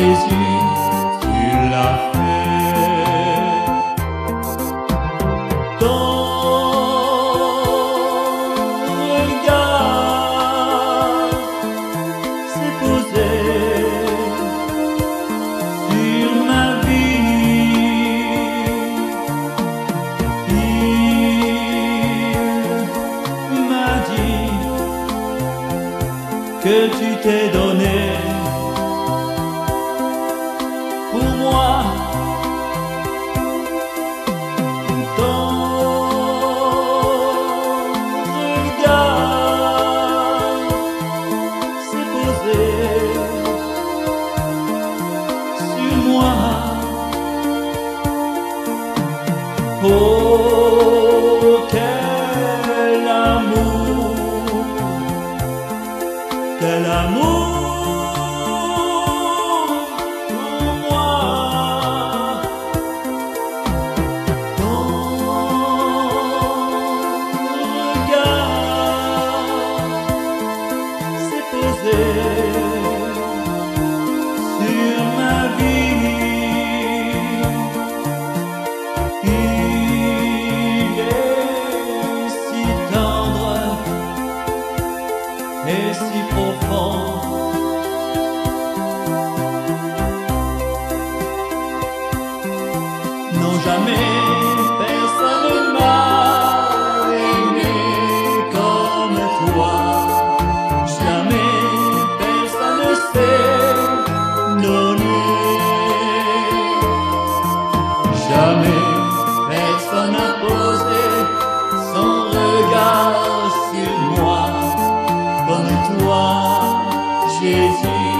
Jésus, tu l'as fait. Ton regard s'est posé sur ma vie. Il m'a dit que tu t'es donné pour moi. Ton regard s'est posé sur moi. Oh, quel amour, quel amour pour moi. Ton regard s'est posé sur ma vie. Il est si tendre et si profond. Non, jamais personne m'a aimé comme toi. Jamais personne s'est donné. Jamais personne n'a posé son regard sur moi comme toi, Jésus.